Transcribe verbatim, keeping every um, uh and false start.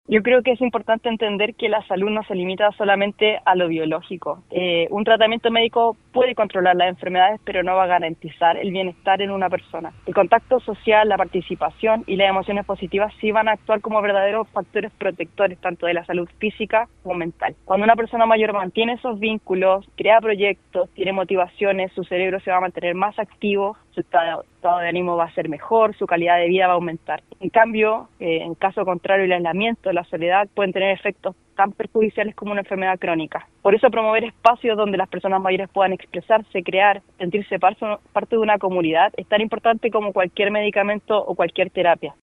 Yo creo que es importante entender que la salud no se limita solamente a lo biológico. Eh, un tratamiento médico puede controlar las enfermedades, pero no va a garantizar el bienestar en una persona. El contacto social, la participación y las emociones positivas sí van a actuar como verdaderos factores protectores, tanto de la salud física como mental. Cuando una persona mayor mantiene esos vínculos, crea proyectos, tiene motivaciones, su cerebro se va a mantener más activo, su estado, estado de ánimo va a ser mejor, su calidad de vida va a aumentar. En cambio, eh, en caso contrario, el aislamiento, la soledad pueden tener efectos tan perjudiciales como una enfermedad crónica. Por eso promover espacios donde las personas mayores puedan expresarse, crear, sentirse parte de una comunidad es tan importante como cualquier medicamento o cualquier terapia.